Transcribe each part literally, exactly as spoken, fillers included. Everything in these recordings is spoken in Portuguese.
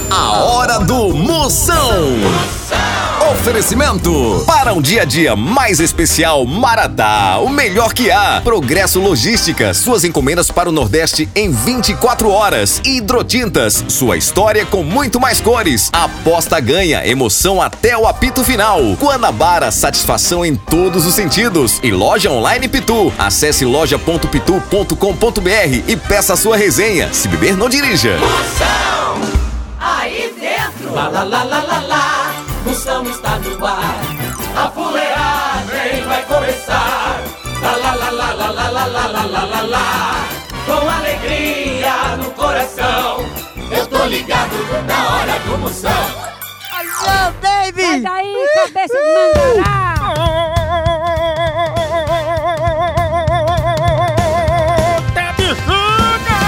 A hora do Moção. Oferecimento para um dia a dia mais especial, Maratá, o melhor que há. Progresso Logística, suas encomendas para o Nordeste em vinte e quatro horas. Hidrotintas, sua história com muito mais cores. Aposta ganha, emoção até o apito final. Guanabara, satisfação em todos os sentidos. E loja online Pitu. Acesse loja ponto pitu ponto com ponto br e peça a sua resenha. Se beber, não dirija. Moção, aí dentro. Lá, lá, lá, lá, lá, lá. Moção está no ar, a fuleagem vai começar. Lá, lá, lá, lá, lá, lá, lá, lá, lá, lá, lá, lá. Com alegria no coração, eu tô ligado na hora do Moção. Alô, David! Sai daí, cabeça de mangará! Tá bichuda!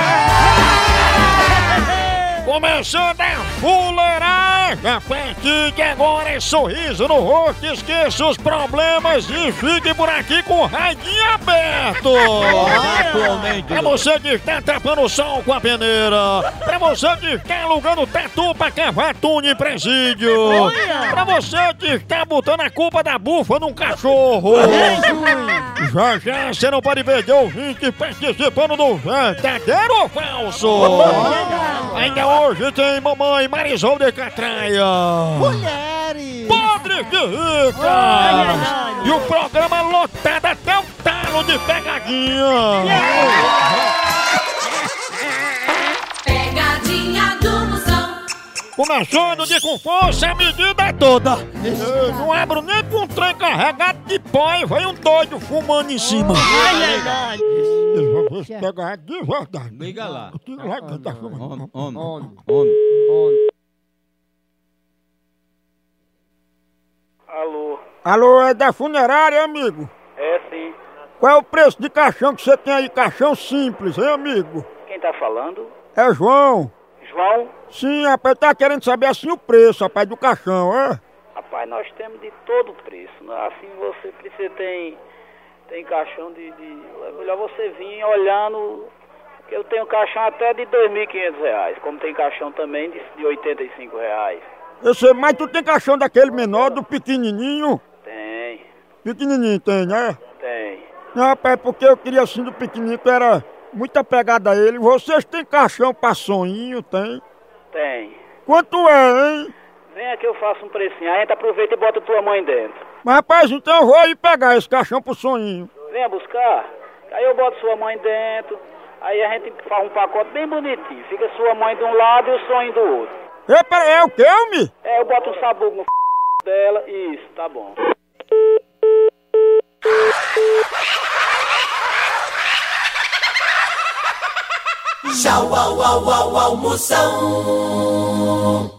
Começando a fuleiragem! A partir de agora é sorriso no rosto, esqueça os problemas e fique por aqui com o radinho aberto! Atualmente. Pra você que está tapando o sol com a peneira, pra você que está alugando tatu pra cavar túnel em presídio, pra você que está botando a culpa da bufa num cachorro, já já você não pode perder o ouvinte participando do verdadeiro ou falso! Ainda hoje tem mamãe Marisol de Catraia, Mulheres! Podre de Rica! E o programa lotado até o talo de pegadinha! Pegadinha do Moção. Começando de com força, a medida é toda! Eu não abro nem com um trem carregado de pó e vai um doido fumando em cima! Eu vou ver se pegar de verdade! Liga lá. Tira lá que tá fumando. Homem, homem, homem. Alô, Alô, é da funerária, amigo? é sim. Qual é o preço de caixão que você tem aí? Caixão simples, hein, amigo? Quem tá falando? É João. João? Sim, rapaz, tá querendo saber assim o preço, rapaz, do caixão, é? Rapaz, nós temos de todo preço, né? Assim você precisa tem tem caixão de, de é melhor você vir olhando, que eu tenho caixão até de dois mil e quinhentos reais, como tem caixão também de, de oitenta e cinco reais. Eu sei, mas tu tem caixão daquele menor, do pequenininho? Tem, Pequenininho tem, né? tem. Não, rapaz, porque eu queria assim do pequenininho, que era muita pegada a ele. Vocês têm caixão pra sonhinho, tem? Tem. Quanto é, hein? Vem aqui, eu faço um precinho, aí a gente aproveita e bota tua mãe dentro. Mas, rapaz, então eu vou aí pegar esse caixão pro sonhinho. Venha buscar, aí eu boto sua mãe dentro, aí a gente faz um pacote bem bonitinho. Fica sua mãe de um lado e o sonho do outro. Ei, peraí, é o que, homem? É, eu boto um sabugo no f... dela, isso, tá bom. Tchau, au, au, au, au, Moção.